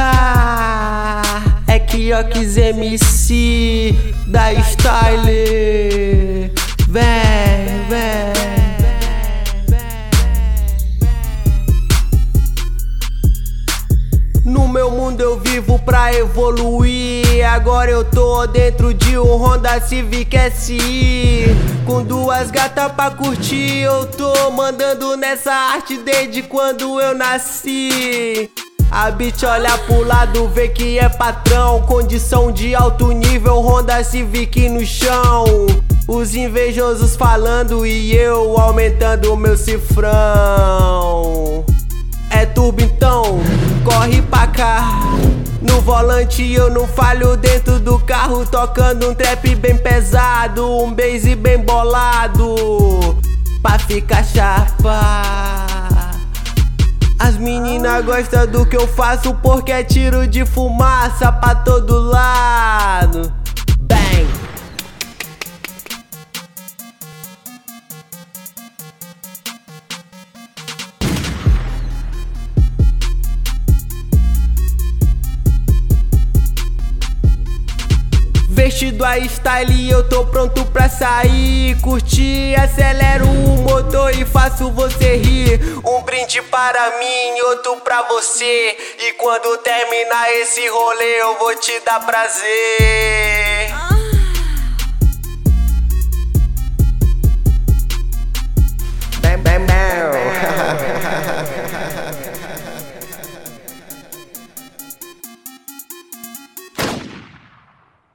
É que eu quis MC da Style. Vem, vem. No meu mundo eu vivo pra evoluir. Agora eu tô dentro de um Honda Civic SI, com duas gatas pra curtir. Eu tô mandando nessa arte desde quando eu nasci. A bitch olha pro lado, vê que é patrão. Condição de alto nível, Honda Civic no chão. Os invejosos falando e eu aumentando meu cifrão. É turbo então, corre pra cá. No volante eu não falho, dentro do carro tocando um trap bem pesado, um bass bem bolado, pra ficar chapa. As meninas gostam do que eu faço porque é tiro de fumaça pra todo lado. Bang! Vestido a style e eu tô pronto pra sair, curtir, acelero o motor e faço você rir. Um brinde para mim, outro pra você. E quando terminar esse rolê eu vou te dar prazer.